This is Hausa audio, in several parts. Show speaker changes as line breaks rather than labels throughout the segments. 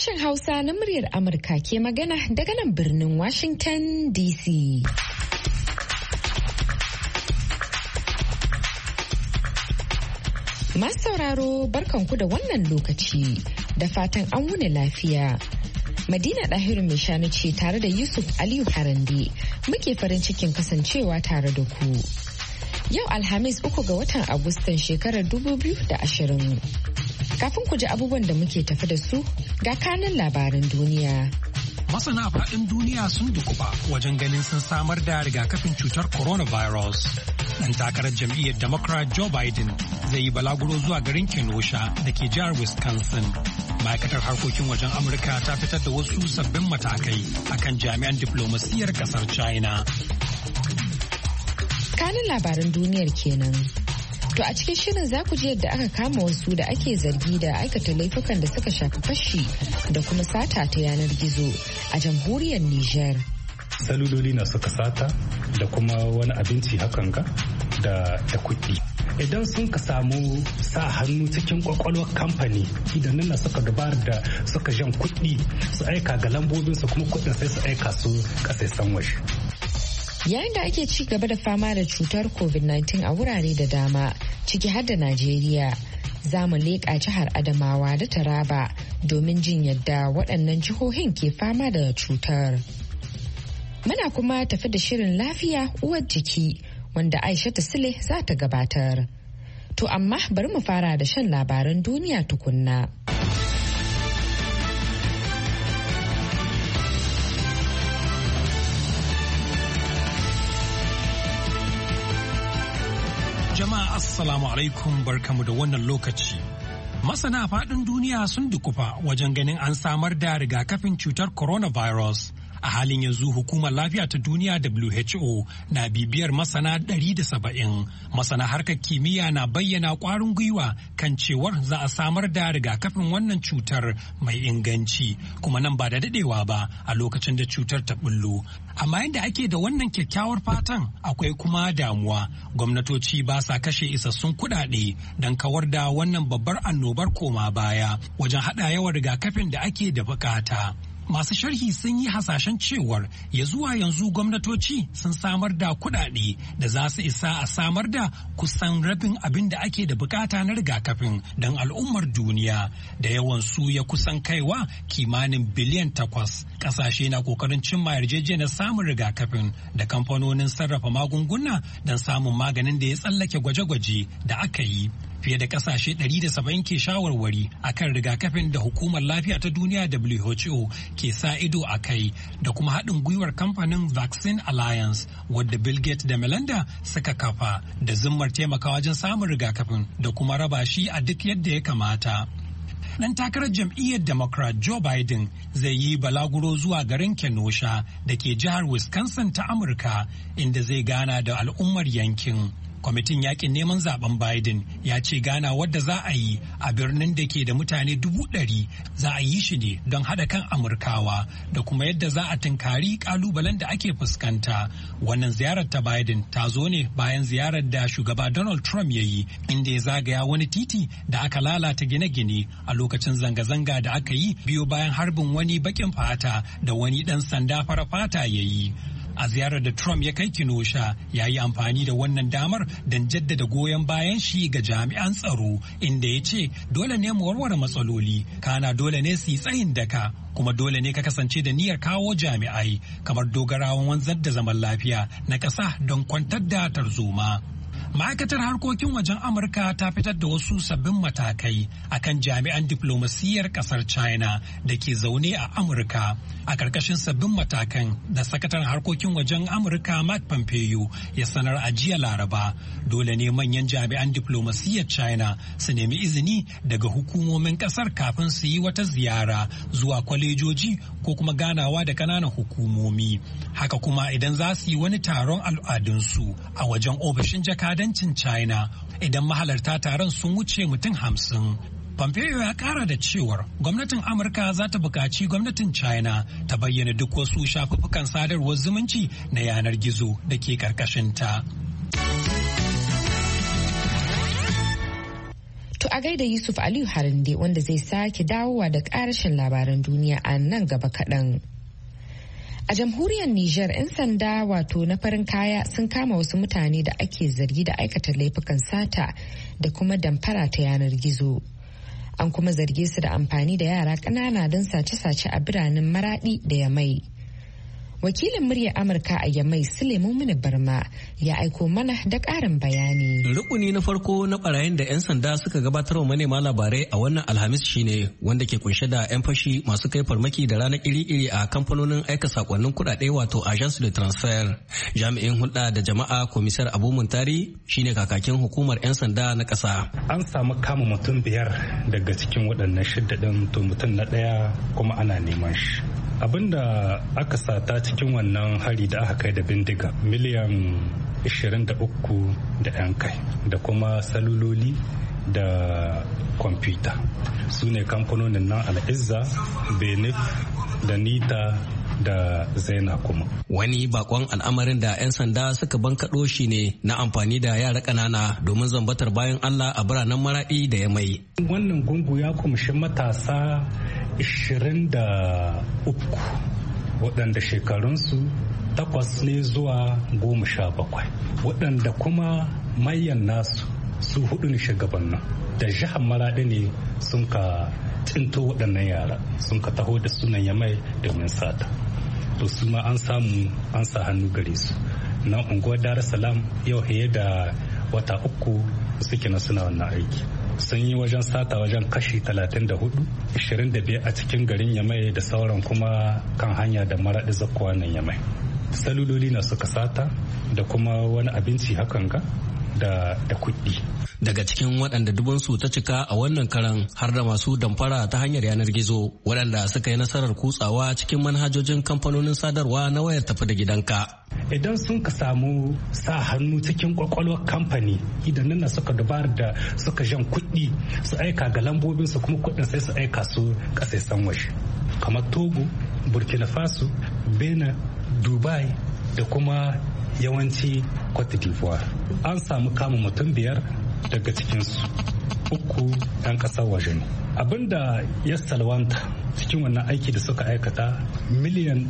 Sashen Hausa na muryar Amurka ke magana daga nan birnin Washington DC. Masu sauraro barkanku da wannan lokaci da fatan an wuni lafiya. Madina Dahiru mai shanu ce tare da Yusuf Aliyu Harande muke farin cikin kasancewa tare da ku. Yau Alhamis 3 ga watan Agustan shekarar 2020. Kafin ku ji abubuwan da muke tafi da su ga kanin labaran duniya.
Masana faɗin duniya sun dukuba wajen ganin sun samar da rigakafin cutar coronavirus. Ɗan takarar jam'iyyar Democrat Joe Biden zai yi balaguro zuwa garin Kenosha da ke jihar Wisconsin. Ma'aikatar harkokin wajen Amurka ta fitar da wasu sabbin matakai akan jami'an diflomasiyyar ƙasar China.
Kanin labaran duniyar kenan. To a cikin shirin za ku ji yadda aka kama wasu da ake zargi da aikata laifukan da suka shafi fashi da kuma sata ta yanar gizo a jamhuriyar Nijar.
Saluloli na suka sata da kuma wani abinci hakan ga da kuɗi. Idan sun ka samu sa hannu cikin kwakwalwar kamfani idan nan suka dabar da suka jan kuɗi su aika ga lambobinsu kuma kuɗin sai su aika su ƙasashen waje.
Yayin da ake ci gaba da fama da cutar COVID-19 a wurare da dama, ciki har da Najeriya, za mu leƙa jihar Adamawa da Taraba domin jin yadda waɗannan jihohin ke fama da cutar. Muna kuma tafi da shirin lafiya uwar jiki wanda Aisha Sule za ta gabatar. To amma bari mu fara da shan labaran duniya tukunna.
Jama'a assalamu alaikum barkamu da wannan lokaci. Masana faɗin duniya sun dukufa wajen ganin an samar da rigakafin cutar coronavirus. A halin yanzu hukumar lafiya ta duniya WHO na bibiyar masana 170. Masana harkar kimiyya na bayyana ƙwarin gwiwa kan cewar za a samar da rigakafin wannan cutar mai inganci kuma nan ba da dadewa ba a lokacin da cutar ta bullo. Amma yadda ake da wannan kyakkyawar fatan akwai kuma damuwa. Gwamnatoci ba sa kashe isassun kuɗaɗe don kawar da wannan babbar annobar koma baya wajen haɗa yawan rigakafin da ake da bukata. Masu sharhi sun yi hasashen cewar ya zuwa yanzu gwamnatoci sun samar da kuɗaɗe da za su isa a samar da kusan rabin abin da ake da bukata na rigakafin don al'ummar duniya da yawan su ya kusan kaiwa kimanin biliyan 8. Ƙasashe na ƙoƙarin cimma yarjejeniyar samun rigakafin da kamfanonin sarrafa magunguna don samun maganin da ya tsallake gwaje-gwaje da aka yi. Fiye da kasashe 170 ke shawarwari akan rigakafin da hukumar lafiya ta duniya WHO ke sa ido a kai da kuma haɗin gwiwar kamfanin Vaccine Alliance wadda Bill Gates da Melinda suka kafa da zimmar taimakawa wajen samun rigakafin da kuma raba shi a duk yadda ya kamata. Ɗan takarar jam'iyyar Democrat Joe Biden zai yi balaguro zuwa garin Kenosha da ke jihar Wisconsin ta Amurka inda zai gana da al'ummar yankin. Kwamitin yakin neman zaben Biden ya ce gana wadda za a yi a birnin da ke da mutane 100,000 za a yi shi ne don haɗa kan Amurkawa da kuma yadda za a tunkari kalubalen da ake fuskanta. Wannan ziyarar ta Biden ta zo ne bayan ziyarar da shugaba Donald Trump ya yi inda ya zagaya wani titi da aka lalata gine-gine a lokacin zanga-zanga da aka yi biyo bayan harbin wani bakin fata da wani ɗan sanda fara fata ya yi. A ziyarar da Trump ya kai Kenosha ya yi amfani da wannan damar don jaddada goyon bayan shi ga jami'an tsaro inda ya ce dole ne mu warware matsaloli kana dole ne su yi tsayin daka kuma dole ne ka kasance da niyyar kawo jami'ai kamar dogarawan wanzar da zaman lafiya na ƙasa don kwantar da tarzoma. Ma'aikatar harkokin wajen Amurka ta fitar da wasu sabbin matakai akan jami'an diflomasiyyar kasar China da ke zaune a Amurka. A ƙarƙashin sabbin matakan da sakataren harkokin wajen Amurka Mike Pompeo ya sanar a jiya Laraba, dole ne manyan jami'an diflomasiyyar China su nemi izini daga hukumomin ƙasar kafin su yi wata ziyara zuwa kwalejoji ko kuma ganawa da ƙananan hukumomi. Haka kuma idan za su yi wani taron al'adunsu a wajen ofishin jakadancin China idan mahalarta taron sun wuce mutum 50. Pompeo ya kara da cewar gwamnatin Amurka za ta buƙaci gwamnatin China ta bayyana duk wasu shafuffukan sadarwar zumunci na yanar gizo da ke ƙarƙashinta.
To a gaida Yusuf Aliyu Harande wanda zai sake dawowa da ƙarashin labaran duniya a nan gaba kaɗan. A jamhuriyar Nijar 'yan sanda wato na farin kaya sun kama wasu mutane da ake zargi da aikata laifukan sata da kuma damfara ta yanar gizo. An kuma zarge su da amfani da yara ƙanana don sace-sace a biranen Maraɗi da Yamai. Wakilin muryar Amurka a Yamai Suleiman Mini Barma ya aiko mana da ƙarin bayani.
Rukuni na farko na barayin da 'yan sanda suka gabatar wa manema labarai a wannan Alhamis shine wanda ke kunshe da 'yan fashi masu kai farmaki da ranar iri-iri a kamfanonin aika sakonnin kuɗaɗe wato agence de transfer. Jami'in hulɗa da jama'a komisar Abu Muntari shine kakakin hukumar 'yan sanda na ƙasa.
An samu kama mutum 5 daga cikin waɗannan 6 ɗin, to mutum na ɗaya kuma ana neman shi. Abinda aka sata cikin wannan hari da aka kai da bindiga miliyan 23 da 'yan kai da kuma saluloli da kwamfuta su ne kamfanonin nan Al'izza, Benif da Nita da Zaina kuma.
Wani bakon al'amarin da 'yan sanda suka bankaɗo shi ne na amfani da yara ƙanana domin zambatar bayan Allah a biranen Maraɗi da Yamai.
Wannan gungu ya kumshi matasa 23 waɗanda shekarunsu 8 ne zuwa 17 waɗanda kuma mayan nasu su 4 ne shugabannin da jihar Maraɗi ne sun ka tsinto waɗannan yara sun ka taho da sunan Yamai domin sata. To su ma an samu an sa hannu gare su nan unguwar Dar es Salaam yau fiye da wata 3 suke na suna wannan aiki. Sun yi wajen sata wajen kashi 34, 25 a cikin garin Yamai da sauran kuma kan hanya da Maraɗi zakkuwa nan Yamai. Saluloli na suka sata da kuma wani abinci hakan ga da kuɗi.
Daga cikin waɗanda dubansu ta cika a wannan karan har da masu damfara ta hanyar yanar gizo waɗanda suka yi nasarar kutsawa cikin manhajojin kamfanonin sadarwa na wayar tafi da gidanka.
Idan sun ka samu sa hannu cikin kwakwalwar kamfani idan nan suka dubar da suka jan kuɗi su aika ga lambobin su kuma kuɗin sai su aika su ƙasashen waje kamar Togo, Burkina Faso, Benin, Dubai da kuma yawanci Cote d'Ivoire. An samu kama mutum 5 daga cikinsu 3 'yan ƙasar waje ne. Abinda ya salwanta cikin wannan aiki da suka aikata miliyan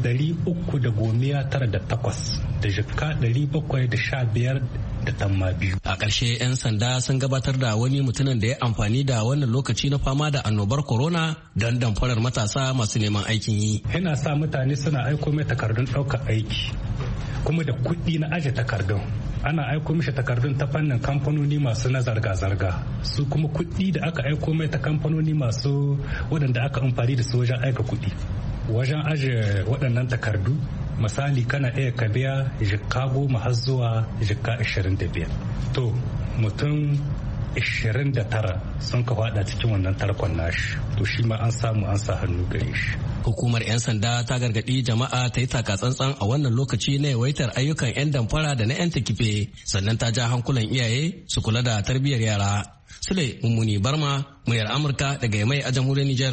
398 da jikka 715 da tamma biyu.
A ƙarshe 'yan sanda sun gabatar da wani mutumin da ya amfani da wannan lokaci na fama da annobar corona don damfarar matasa masu neman aikin yi.
Yana sa mutane suna aiko mai takardun ɗaukar aiki kuma da kuɗi na aje takardun. Ana aiko mishi takardun ta fannin kamfanoni masu na zarga-zarga su kuma kuɗi da aka aiko mai ta kamfanoni masu waɗanda aka amfani da su wajen aika kuɗi wajen aje waɗannan takardu misali kana iya ka biya jikka 10 har zuwa jikka 25 to mutum 29 sun ka fada cikin wannan tarkon nashi to shi ma an samu an sa hannu gare shi.
Hukumar 'yan sanda ta gargaɗi jama'a ta yi takatsantsan a wannan lokaci na yawaitar ayyukan 'yan damfara da na 'yan takife sannan ta ja hankulan iyaye su kula da tarbiyyar yara. Sule Mummuni Barma, muryar Amurka daga Yamai a jamhuriyar Nijar.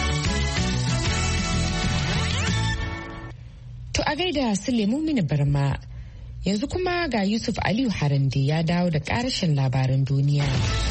To a gaida Sule Mummuni Barma, yanzu kuma ga Yusuf Aliyu Harande ya dawo da ƙarashin labaran duniya.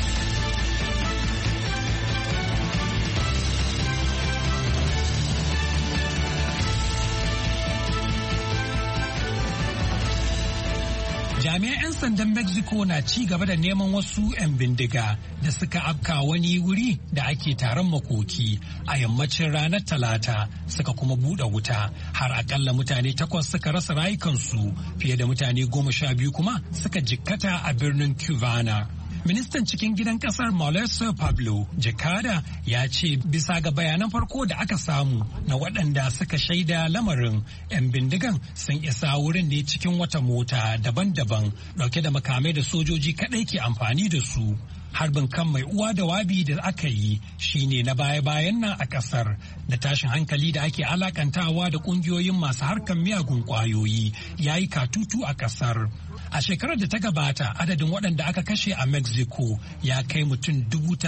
Jami'an 'yan sandan Mexico na ci gaba da neman wasu 'yan bindiga da suka afka wani wuri da ake taron makoki a yammacin ranar Talata suka kuma buɗe wuta har akalla mutane 8 suka rasa rayukansu fiye da mutane 12 kuma suka jikkata a birnin Cubana. Ministan cikin gidan kasar Mauricio Pablo Jakada ya ce bisa ga bayanan farko da aka samu na waɗanda suka shaida lamarin 'yan bindigan sun isa wurin ne cikin wata mota daban-daban ɗauke da makamai da sojoji kaɗai ke amfani da su. Harbin kan mai uwa da wabi da aka yi shine na baya-bayan nan a kasar da tashin hankali da ake alakantawa da kungiyoyin masu harkar miyagun kwayoyi ya yi katutu a kasar. A shekarar da ta gabata adadin waɗanda aka kashe a Mexico ya kai mutum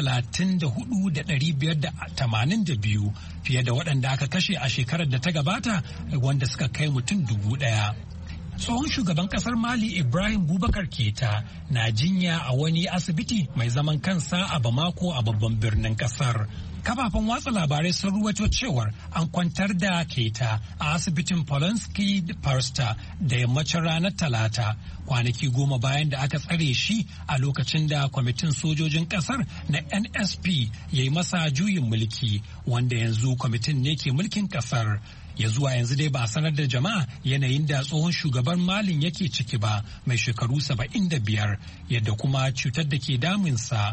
34,582 fiye da waɗanda aka kashe a shekarar da ta gabata wanda suka kai mutum 1,000. tsohon shugaban kasar Mali Ibrahim Boubacar Keita na jinya a wani asibiti mai zaman kansa a Bamako a babban birnin kasar. Kafafen watsa labarai sun ruwaito cewar an kwantar da Keita a asibitin Polonsky Parsta da yammacin ranar Talata, kwanaki 10 bayan da aka tsare shi a lokacin da kwamitin sojojin kasar na NSP ya yi masa juyin mulki, wanda yanzu kwamitin ne ke mulkin kasar. Ya zuwa yanzu dai ba a sanar da jama'a yanayin da tsohon shugaban Malin yake ciki ba, mai shekaru 75, yadda kuma cutar da ke damunsa.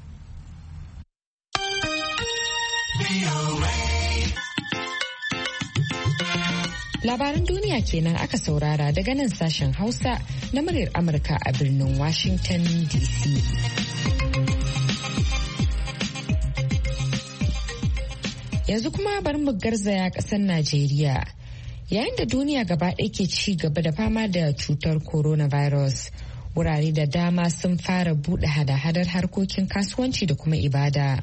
Labaran duniya kenan aka saurara daga nan sashen Hausa na muryar Amurka a birnin Washington DC. Yanzu kuma bari mu garzaya ƙasar Najeriya. Yayin da duniya gaba ɗaya ke ci gaba da fama da cutar coronavirus, wurare da dama sun fara buɗe hada-hadar harkokin kasuwanci da kuma ibada.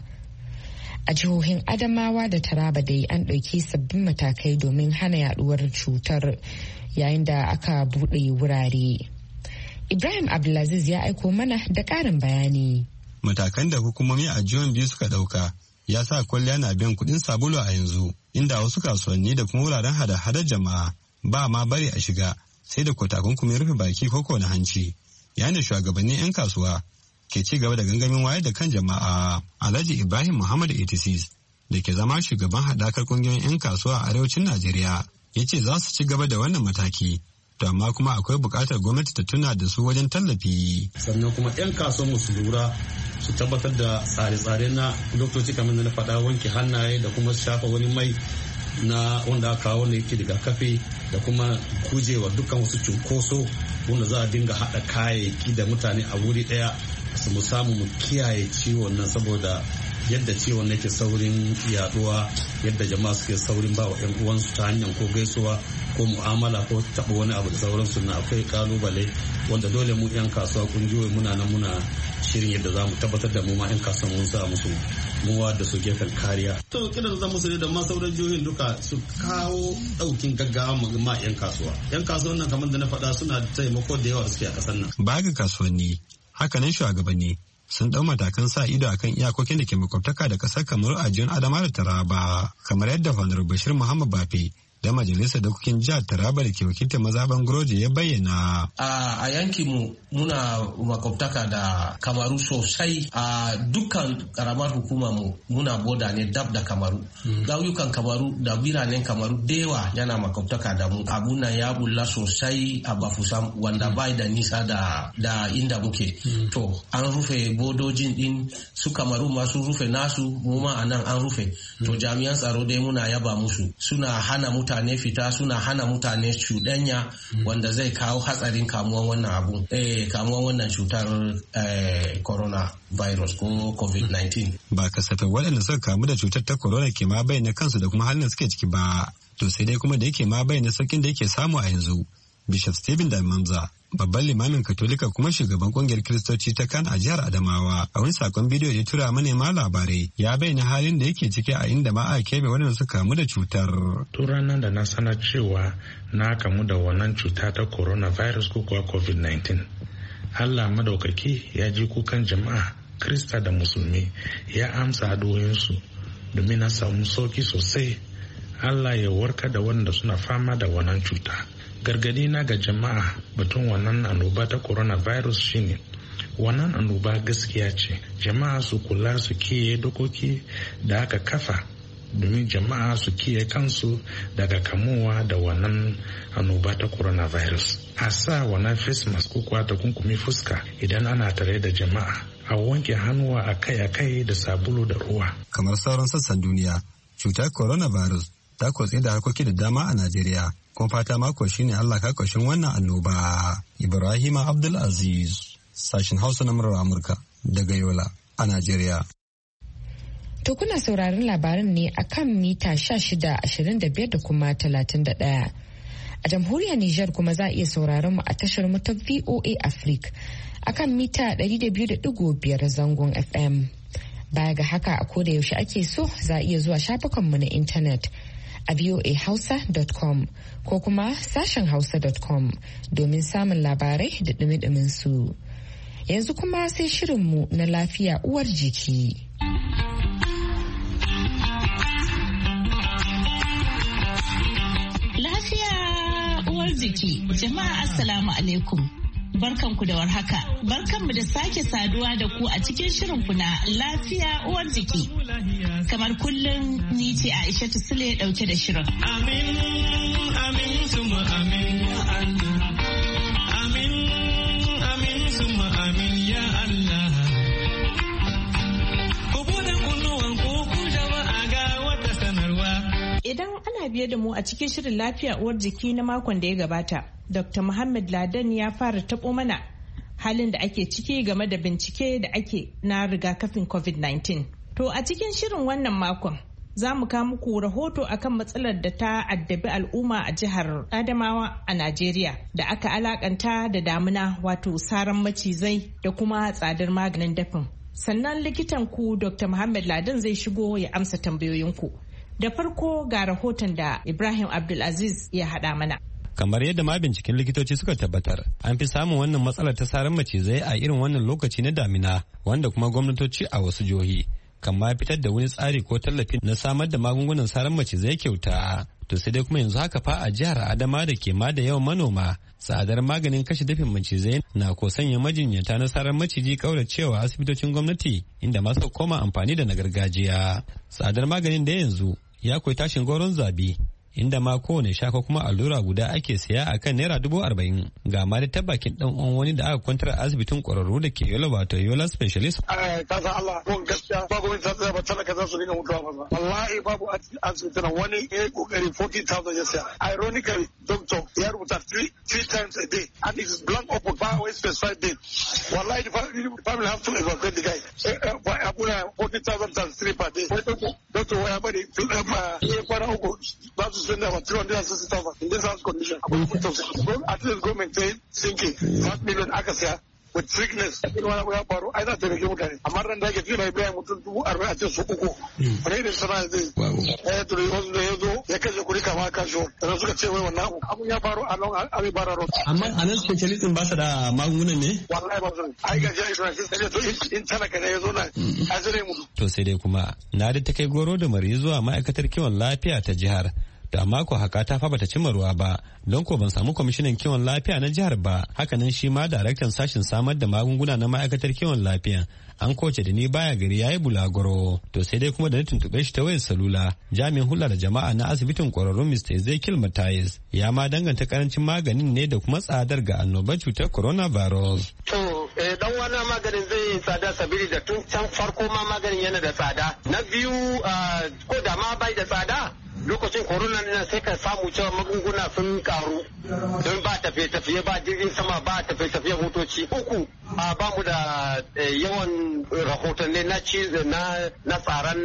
A jihohin Adamawa da Taraba dai an ɗauki sabbin matakai domin hana yaduwar cutar yayin da aka buɗe wurare. Ibrahim Abdulaziz ya aiko mana da ƙarin bayani.
Matakan da hukumomi a jihohin biyu suka ɗauka ya sa kwalliya na biyan kuɗin sabulu a yanzu, inda wasu kasuwanni da kuma wuraren hada-hadar jama'a ba ma bari a shiga sai da takunkumin rufe baki ko na hanci. Yayin da shugabannin 'yan kasuwa ke ci gaba da gangamin wayar da kan jama'a. Alhaji Ibrahim Muhammad 86 da ke zama shugaban haɗakar ƙungiyoyin 'yan kasuwa a arewacin Najeriya ya ce za su ci gaba da wannan mataki. To amma kuma akwai buƙatar gwamnati ta tuna da su wajen tallafi.
Sannan kuma 'yan kasuwan mu su lura su tabbatar da tsare-tsare na doktoci kamar da na faɗa, wanke hannaye da kuma shafa wani mai na wanda aka kawo ne yake rigakafi da kuma gujewa dukkan wasu cunkoso wanda za a dinga haɗa kayayyaki da mutane a wuri ɗaya su mu samu mu kiyaye ciwon nan, saboda yadda ciwon yake saurin yaduwa, yadda jama'a suke saurin ba wa 'yan uwansu ta hanyar ko gaisuwa ko mu'amala ko taɓa wani abu da sauransu, na akwai kalubale wanda dole mu 'yan kasuwa kungiyoyi muna nan muna shirin yadda za mu tabbatar da mu ma 'yan kasuwa mun sa musu muwa da su gefen kariya. To kiran da musu ne da ma sauran jihohin duka su kawo ɗaukin gaggawa ma 'yan kasuwa. 'Yan kasuwan nan kamar da na faɗa suna da taimako da yawa da suke a ƙasar nan.
Ba ga kasuwanni, hakanan shugabanni sun ɗau matakan sa ido akan iyakokin da ke makwabtaka da ƙasar Kamaru a jihar Adamawa da Taraba, kamar yadda Honorable Bashir Muhammad Bafe da majalisar dokokin jihar Taraba da ke wakiltar mazaban Groje ya bayyana.
A yankin mu muna makwabtaka da Kamaru sosai, a dukkan karamar hukuma mu muna boda ne dab da Kamaru. Gauyukan Kamaru da biranen Kamaru dewa yana makwabtaka da mu. Abun nan ya bulla sosai a Bafusam wanda bai da nisa da inda muke. To an rufe bodojin din su Kamaru ma sun rufe nasu, mu ma anan an rufe. To jami'an tsaro dai muna yaba musu, suna hana mutane fita, suna hana mutane cuɗanya wanda zai kawo hatsarin kamuwan wannan abu, kamuwan wannan cutar coronavirus ko COVID-19.
Ba kasafin waɗanda suka kamu da cutar ta corona ke ma bayyana kansu da kuma halin da suke ciki ba, to sai dai kuma da yake ma bayyana sauƙin da yake samu a yanzu. Bishop Stephen Damamza, babban limamin Katolika kuma shugaban kungiyar Kiristoci ta Kan a jihar Adamawa, a wani sakon bidiyo ya tura manema labarai ya bayyana halin da yake ciki a inda ma aka keɓe waɗanda suka kamu da cutar.
Tun ranar da na sanar cewa na kamu da wannan cuta ta coronavirus ko kuwa COVID-19, Allah madaukaki ya ji kukan jama'a Krista da Musulmi, ya amsa addu'o'insu domin na samu sauki sosai. Allah ya warka da waɗanda suna fama da wannan cuta. Gargadi na ga jama'a batun wannan annoba ta coronavirus shine wannan annoba gaskiya ce, jama'a su kula su kiyaye dokoki da aka kafa domin jama'a su kiyaye kansu daga kamuwa da wannan annoba ta coronavirus. A sa wannan face mask ko kuwa takunkumi fuska idan ana tare da jama'a, a wanke hannuwa akai-akai da sabulu da ruwa.
Kamar sauran sassan duniya, cutar coronavirus ta kotse da harkoki da dama a Najeriya. Kuma fata mako shine Allah ka kwashin wannan annoba. Ibrahim Abdulaziz, sashin Hausa na murar Amurka daga Yola a Najeriya.
To kuna sauraron labaran ne a kan mita 1625 da kuma 31. A jamhuriyar Nijar kuma za a iya sauraron mu a tashar mu ta VOA Africa a kan mita 200.5 zangon FM. Baya ga haka a koda yaushe ake so za a iya zuwa shafukanmu na intanet a voahausa.com ko kuma sashen hausa.com domin samun labarai da dumi-dumin su. Yanzu kuma sai shirinmu na lafiya uwar jiki.
Lafiya uwar jiki, jama'a assalamu alaikum. Barkanku da warhaka. Barkanmu da sake saduwa da ku a cikin shirinku na lafiya uwar jiki. Kamar kullum ni ce Aisha Sule dauke da shirin. Amin, amin, summa amin ya Allah. Amin, amin, summa amin ya Allah. Ku bude kunnuwan ku jama'a ga wata sanarwa. Idan ana biye da mu a cikin shirin lafiya uwar jiki na makon da ya gabata, Dr. Muhammad Ladan ya fara taɓo mana halin da ake ciki game da bincike da ake na rigakafin COVID-19. To a cikin shirin wannan makon za mu kawo muku rahoto akan matsalar da ta addabi al'umma a jihar Adamawa a Najeriya da aka alakanta da damuna wato saran macizai da kuma tsadar maganin dafin. Sannan likitan ku Dr. Muhammad Ladan zai shigo ya amsa tambayoyinku. Da farko ga rahoton da Ibrahim Abdulaziz ya haɗa mana.
Kamar yadda ma binciken likitoci suka tabbatar, an fi samun wannan matsalar ta saran macizai a irin wannan lokaci na damina, wanda kuma gwamnatoci a wasu jihohi kan ma fitar da wani tsari ko tallafi na samar da magungunan saran macizai kyauta. To sai dai kuma yanzu haka fa a jihar Adama da ke ma da yawan manoma, tsadar maganin kashe dafin macizai na ko sanya majinyata na saran maciji kauracewa asibitocin gwamnati inda masu koma amfani da na gargajiya. Tsadar maganin da yanzu ya koyi tashin goron zabi, inda ma kowane shaka kuma allura guda ake siya a kan naira 40,000. Ga ma da tabbakin dan uwan wani da aka kwantar a asibitin kwararru da ke Yola wato Yola Specialist.
Ka san Allah ko gaskiya babu wani tsaya ba talaka za su dinga mutuwa ba. Wallahi babu asibitin wani ya kokari 40,000 ya siya. Ironically doctor ya rubuta three times a day and it is blank open ba wai specified day. Wallahi the family have to evacuate the guy. Abuna 40,000 times 3 per day. Doctor waya bari ya kwana uku ba su spend about 360,000 in this house condition. At least government say sinking 5 million aka siya with sickness. Wani abu ya faru ai za ta rage mutane. Amma ran da ake fi mai biya mutum 40,000 a ce su uku. Wani irin sana zai. To wasu da ya zo ya kashe kuɗi kama kasho. Sannan suka ce wai wannan abu ya faru a nan abin bara road.
Amma a nan specialist ba su da magungunan ne?
Wallahi ba su. Ai ga jami'in sai to in talaka ne ya zo nan a zire mu.
To sai dai kuma na da ta kai goro da mari zuwa ma'aikatar kiwon lafiya ta jihar. Da mako haka ta fa bata cimma ruwa ba don ko ban samu kwamishinan kiwon lafiya na jihar ba. Hakanan shi ma daraktan sashen samar da magunguna na ma'aikatar kiwon lafiya an koce da ni baya gari yayi bulagoro. To sai dai kuma da na tuntube shi ta wayar salula jami'in hulɗa da jama'a na asibitin kwararrun Mr. Ezekiel Matthias ya ma danganta karancin maganin ne da kuma tsadar ga annobar cutar coronavirus.
To dan wani maganin zai yi tsada sabili da tun can farko ma maganin yana da tsada. Na biyu ko da ma bai da tsada lokacin corona ne sai ka samu cewa magunguna sun karu don ba tafiye-tafiye ba jirgin sama ba tafiye-tafiye motoci. Uku ba mu da yawan rahotanni na tsaron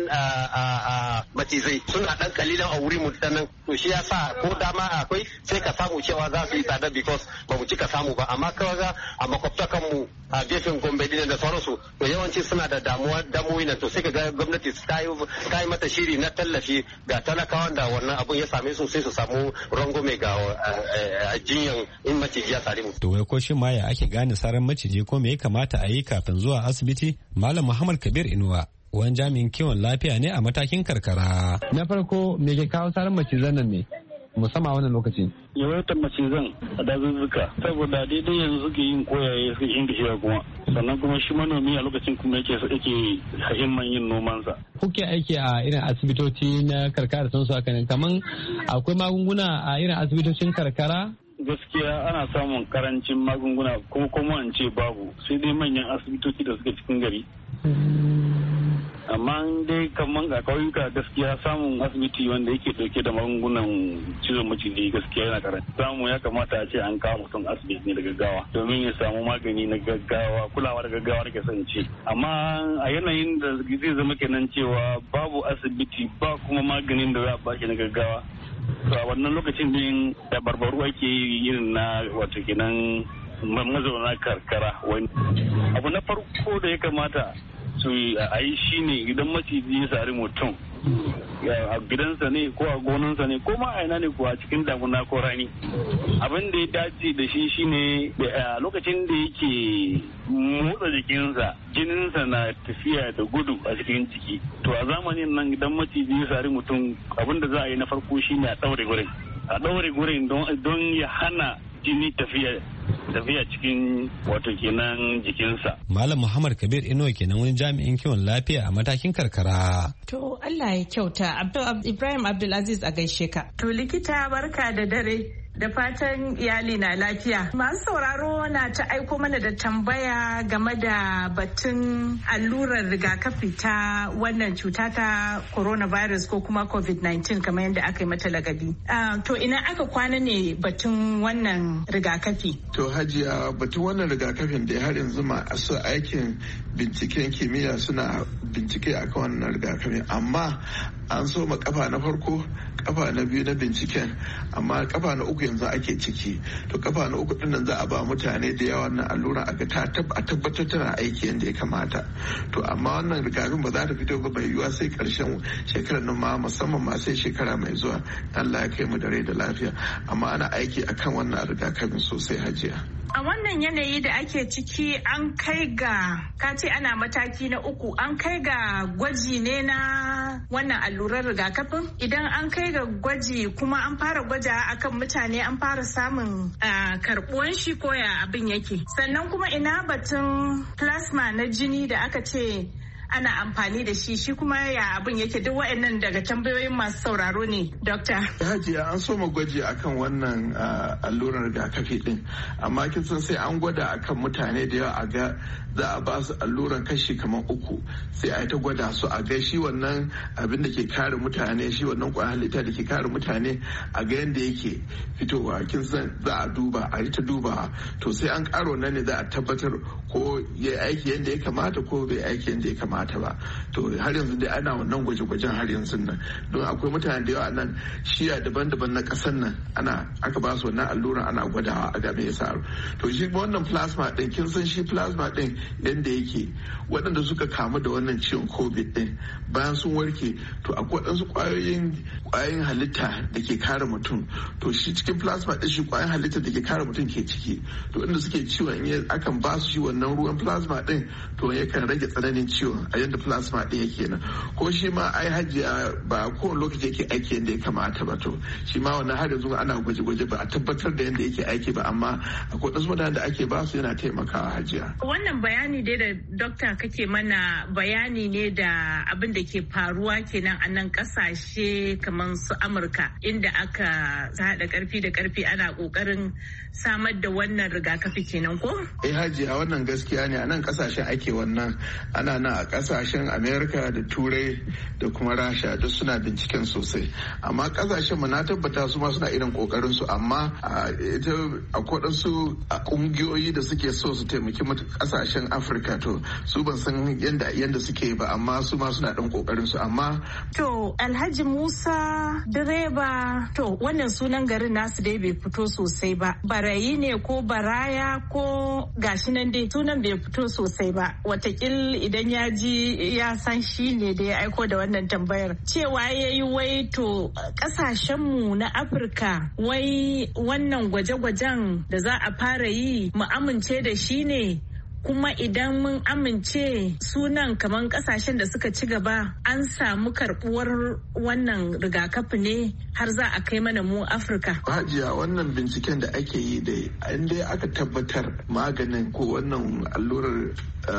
macizai suna dan kalilan a wuri mu nan to shi yasa ko dama akwai sai ka samu cewa za su yi tsada because ba mu cika samu ba amma kawai a makwabtakan mu a gefen Gombe dinan da sauransu to yawanci suna da damuwoyi nan to sai ka ga gwamnati ta yi mata shiri na tallafi ga talakawan da wannan abun ya same su sai su samu rangume ga jinyan in maciji ya sare mu.
To wai ko shin ma ya ake gane saran maciji ko me ya kamata a yi kafin zuwa asibiti? Malam Muhammad Kabir Inuwa wani jami'in kiwon lafiya ne a matakin karkara.
Na farko me ke kawo saran macizan nan ne? Musamman wannan lokacin.
Yawaitar macizan a dazuzzuka saboda daidai yanzu suke yin koyaye su inda shiga kuma sannan kuma shi manomi a lokacin kuma yake himman yin nomansa.
Kuke aiki a irin asibitoci na karkara sun su haka ne kaman akwai magunguna a irin asibitocin karkara?
Gaskiya ana samun karancin magunguna ko kuma in ce babu sai dai manyan asibitoci da suke cikin gari. Amma dai kaman a kauyuka gaskiya samun asibiti wanda yake dauke da magungunan cizon maciji gaskiya yana karanci. Samu ya kamata a ce an kawo mutum asibiti ne da gaggawa domin ya samu magani na gaggawa kulawa da gaggawa da kasance. Amma a yanayin da zai zama kenan cewa babu asibiti ba kuma maganin da za a bashi na gaggawa. To a wannan lokacin din da barbaru ake irin na wato kenan mazauna karkara wani. Abu na farko da ya kamata su a yi shi ne idan maciji ya sari mutum a gidansa ne ko a gonansa ne ko ma a ina ne ko a cikin damuna ko rani. Abin da ya dace da shi shine a lokacin da yake motsa jikinsa jininsa na tafiya da gudu a cikin jiki. To a zamanin nan idan maciji ya sari mutum abin da za a yi na farko shine a ɗaure gurin don ya hana jini tafiya cikin wato kenan jikinsa.
Malam Muhammad Kabir Inuwa kenan wani jami'in kiwon lafiya a matakin karkara.
To Allah ya kyauta. Ibrahim Abdulaziz a gaishe ka. To likita barka da dare. Da fatan iyali na lafiya. Masu sauraro na ta aiko mana da tambaya game da batun allurar rigakafi ta wannan cuta ta coronavirus ko kuma COVID-19 kamar yadda aka yi mata lagabi. To ina aka kwana ne batun wannan rigakafi?
To Hajiya batun wannan rigakafin da har yanzu masu aikin binciken kimiyya suna bincike akan wannan rigakafin, amma an so ma kafa na farko, kafa na biyu na binciken, amma kafa na uku yanzu ake ciki. To kafa na uku dinnan za a ba mutane da yawa wannan allura a tabbatar tana aiki yadda ya kamata. To amma wannan rigakafin ba za ta fito ba bai yiwuwa sai karshen shekarar nan ma, musamman ma sai shekara mai zuwa Allah ya kai mu da rai da lafiya. Amma ana aiki akan wannan rigakafin sosai Hajiya.
A wannan yanayi da ake ciki an kai ga kace ana mataki na uku, an kai ga gwaji ne na wannan allurar rigakafin? Idan an kai ga gwaji kuma an fara gwaja akan mutane, an fara samun karbuwan shi ko ya abin yake? Sannan kuma ina batun plasma na jini da aka ce ana amfani da shi kuma ya abin yake? Duk waɗannan daga tambayoyin masu sauraro ne, Dokta.
Hajiya an soma gwaji akan wannan allurar rigakafi din, amma kin san sai an gwada akan mutane da yawa a ga za a ba su alluran kashi kamar 3 sai a yi ta gwada su a ga shi wannan abin da ke kare mutane, shi wannan ƙwayar halitta da ke kare mutane a ga yadda yake fitowa. Kin san za a duba, a yi ta duba, to sai an ƙara wannan ne za a tabbatar ko ya aiki yadda ya kamata ko bai aiki yadda ya kamata ba. To har yanzu dai ana wannan gwaje-gwajen har yanzu nan, don akwai mutane da yawa nan shiya daban-daban na ƙasar nan aka ba su wannan alluran ana gwadawa a ga me yasa. To shi wannan plasma din, kin san shi plasma din yadda yake, waɗanda suka kamu da wannan ciwon covid din bayan sun warke, to akwai waɗansu ƙwayoyin halitta da ke kare mutum. To shi cikin plasma din shi ƙwayoyin halitta da ke kare mutum ke ciki. To inda suke ciwon akan ba su shi wannan ruwan plasma din, to yakan rage tsananin ciwon a yadda plasma din yake nan. Ko shi ma ai Hajiya ba kowane lokaci yake aiki yadda ya kamata ba. To shi ma wannan har yanzu ana gwaje-gwaje ba a tabbatar da yadda yake aiki ba, amma akwai wasu mutanen da ake ba su yana taimakawa Hajiya.
Wannan bayani dai da Dokta kake mana bayani ne da abin da ke faruwa kenan a nan kasashe kamar su Amurka, inda aka haɗa karfi da karfi ana kokarin samar da wannan rigakafi kenan ko?
Hajiya wannan gaskiya ne, a nan kasashen ake wannan, ana nan a kasashen Amerika da Turai da kuma Rasha duk suna binciken sosai. Amma kasashen mu na tabbata su ma suna irin kokarin su, amma akwai wasu kungiyoyi da suke so su taimaki kasashen Afirka, to su ban san yanda suke ba, amma su ma suna dan kokarin su. Amma
to Alhaji Musa direba, to wannan sunan garin nasu dai bai fito sosai ba, barayi ne ko baraya ko gashi nan dai sunan bai fito sosai ba, watakil idan ya ji ya san shi ne da ya aiko da wannan tambayar. Cewa ya yi wai to kasashenmu na Afirka wai wannan gwaje-gwajen da za a fara yi mu amince da shi ne, kuma idan mun amince sunan kamar kasashen da suka ci gaba an samu karbuwar wannan rigakafi ne har za a kai mana mu Afirka.
Hajiya wannan binciken da ake yi da inda aka tabbatar maganin ko wannan allurar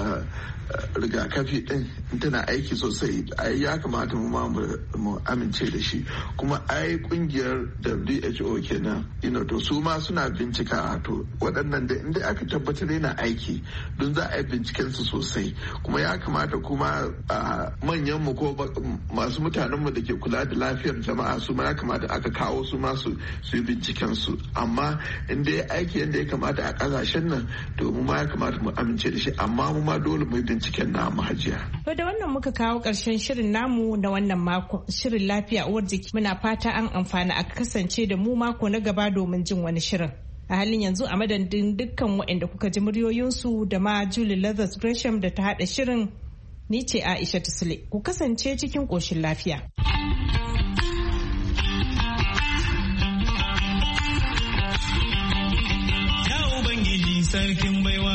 rigakafi din tana aiki sosai, ya kamata mu amince da shi. Kuma ai kungiyar WHO kenan to su ma suna bincika, to waɗannan da inda aka tabbatar yana aiki don za a yi binciken su sosai. Kuma ya kamata kuma manyan mu ko masu mutanen mu da ke kula da lafiyar jama'a su ma ya kamata aka kawo su ma su yi binciken su. Amma inda ya aiki yadda ya kamata a kasashen nan, to mu ma ya kamata mu amince da shi, amma mu ma dole mu yi binciken namu Hajiya.
To da wannan muka kawo ƙarshen shirin namu na wannan mako, shirin lafiya uwar jiki. Muna fata an amfana a kasance da mu mako na gaba domin jin wani shirin. A halin yanzu a madadin dukkan waɗanda kuka ji muryoyinsu da ma Julie Leathers Gresham da ta haɗa shirin, Ni ce Aisha Sule, ku kasance cikin ƙoshin lafiya.
Ya Ubangiji sarkin baiwa,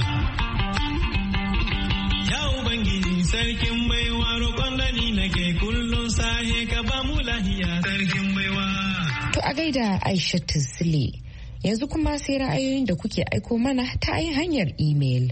ya Ubangiji sarkin baiwa, roƙon da ni nake kullum sahe ka ba mu lahiya sarkin baiwa.
To a gaida Aisha Sule, yanzu kuma sai ra'ayoyin da kuke aiko mana ta hanyar imel.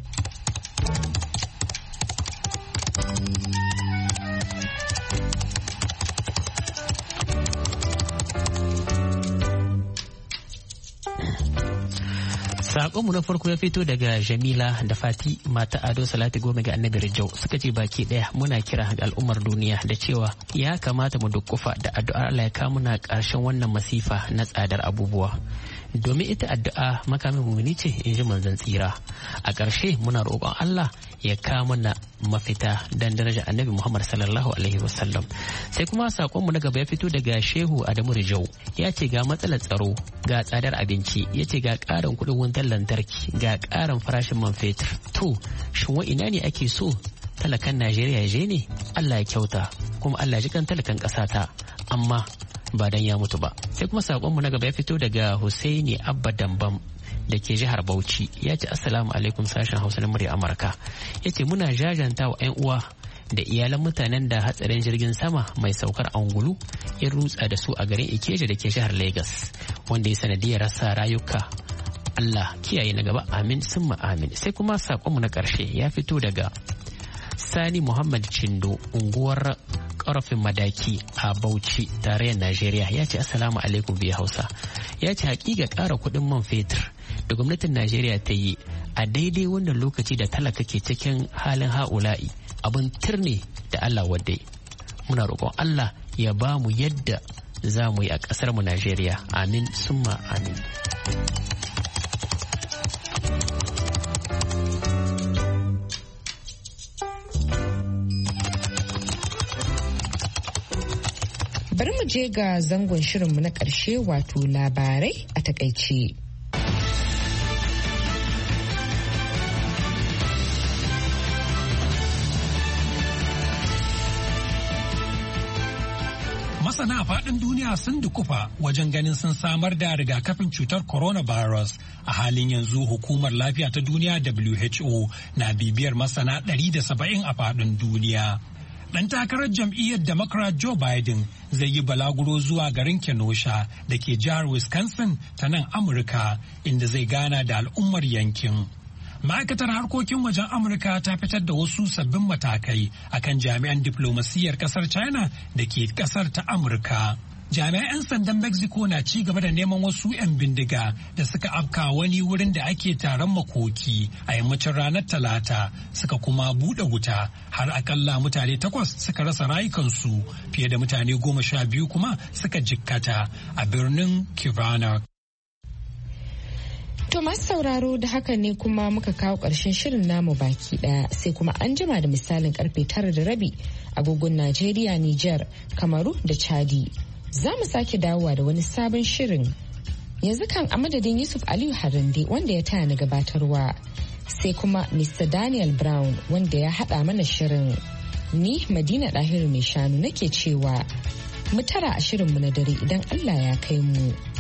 Sakonmu na farko ya fito daga Jamila da Fati mata Ado Salati Goma ga Annabi Rijau suka ce baki daya muna kira ga al'ummar duniya da cewa ya kamata mu dukkufa da addu'ar Allah ya kawo muna karshen wannan masifa na tsadar abubuwa. Domin ita addu'a makamin mumini ce in ji manzon tsira. A ƙarshe muna roƙon Allah ya kawo mana mafita dan daraja Annabi Muhammad sallallahu alaihi wasallam. Sai kuma sakonmu na gaba ya fito daga Shehu Adamu Rijau ya ce ga matsalar tsaro, ga tsadar abinci, ya ce ga ƙarin kuɗin wutar lantarki, ga ƙarin farashin man fetur. To shin wa ina ne ake so talakan Najeriya ya je ne? Allah ya kyauta kuma Allah ya ji kan talakan ƙasata amma ba dan ya mutu ba. Sai kuma sakonmu na gaba ya fito daga Husaini Abba Dambam da ke jihar Bauchi ya ce assalamu alaikum sashen Hausa na murya Amurka. Ya ce muna jajanta wa 'yan uwa da iyalan mutanen da hatsarin jirgin sama mai saukar angulu ya rutsa da su a garin Ikeja da ke jihar Lagos wanda ya sanadiyar rasa rayuka. Allah kiyaye na gaba amin summa amin. Sai kuma sakonmu na ƙarshe ya fito daga Sani Muhammad Chindo unguwar karafin madaki a Bauchi tarayyar Najeriya ya ce assalamu alaikum biya Hausa. Ya ce hakika ƙara kuɗin man fetur da gwamnatin Najeriya ta yi a daidai wannan lokaci da talaka ke cikin halin ha'ula'i abin turne da Allah wadai. Muna roƙon Allah ya ba mu yadda za mu yi a ƙasar mu Najeriya amin summa amin.
Bari mu je ga zangon shirinmu na ƙarshe wato labarai a takaice.
Masana a faɗin duniya sun dukufa wajen ganin sun samar da rigakafin cutar coronavirus. A halin yanzu hukumar lafiya ta duniya WHO na bibiyar masana 170 a faɗin duniya. Ɗan takarar jam'iyyar Democrat Joe Biden zai yi balaguro zuwa garin Kenosha da ke jihar Wisconsin ta nan Amurka inda zai gana da al'ummar yankin. Ma'aikatar harkokin wajen Amurka ta fitar da wasu sabbin matakai akan jami'an diplomasiyyar ƙasar China da ke ƙasar ta Amurka. Jami'an 'yan sandan Mexico na ci gaba da neman wasu 'yan bindiga da suka afka wani wurin da ake taron makoki a yammacin ranar Talata suka kuma buɗe wuta har akalla mutane 8 suka rasa rayukansu fiye da mutane 12 kuma suka jikkata a birnin Kivana.
To masu sauraro da haka ne kuma muka kawo ƙarshen shirin namu baki ɗaya sai kuma an jima da misalin karfe 9:30 agogon Najeriya, Nijar, Kamaru da Chadi. Za mu sake dawowa da wani sabon shirin. Yanzu kan a madadin Yusuf Aliyu Harande wanda ya taya na gabatarwa. Sai kuma Mr. Daniel Brown wanda ya haɗa mana shirin. Ni Madina Ɗahiru mai shanu nake cewa mu tara a shirinmu na dare idan Allah ya kai mu.